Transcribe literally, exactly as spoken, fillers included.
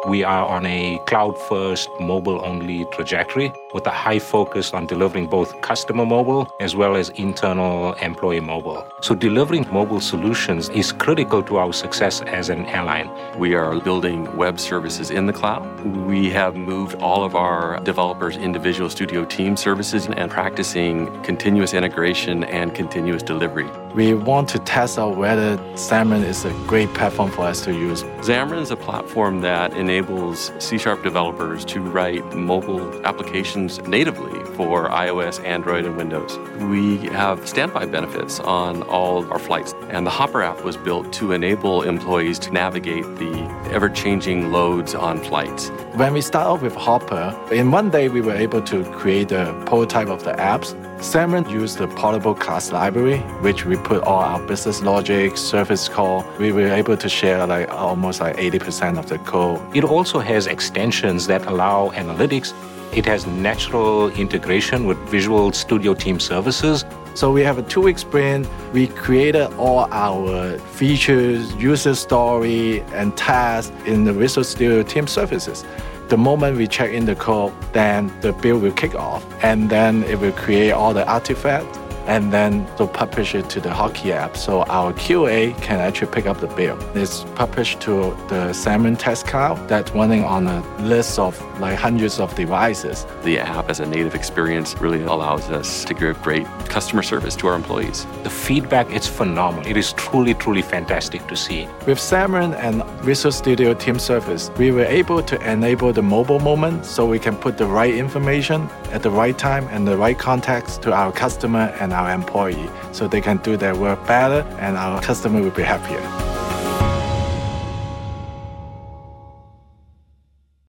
We are on a cloud-first, mobile-only trajectory with a high focus on delivering both customer mobile as well as internal employee mobile. So delivering mobile solutions is critical to our success as an airline. We are building web services in the cloud. We have moved all of our developers into Visual Studio Team services and practicing continuous integration and continuous delivery. We want to test out whether Xamarin is a great platform for us to use. Xamarin is a platform that enables C Sharp developers to write mobile applications natively for iOS, Android, and Windows. We have standby benefits on all our flights, and the Hopper app was built to enable employees to navigate the ever-changing loads on flights. When we start off with Hopper, in one day we were able to create a prototype of the apps. Xamarin used the portable class library, which we put all our business logic, service call. We were able to share like almost like eighty percent of the code. It also has extensions that allow analytics. It has natural integration with Visual Studio Team services. So we have a two-week sprint. We created all our features, user story, and tasks in the Visual Studio Team services. The moment we check in the code, then the build will kick off, and then it will create all the artifacts, and then to publish it to the Hotkey app. So our Q A can actually pick up the build. It's published to the Xamarin Test Cloud that's running on a list of like hundreds of devices. The app as a native experience really allows us to give great customer service to our employees. The feedback is phenomenal. It is truly, truly fantastic to see. With Xamarin and Visual Studio Team Service, we were able to enable the mobile moment so we can put the right information at the right time and the right context to our customer and our employee so they can do their work better and our customer will be happier.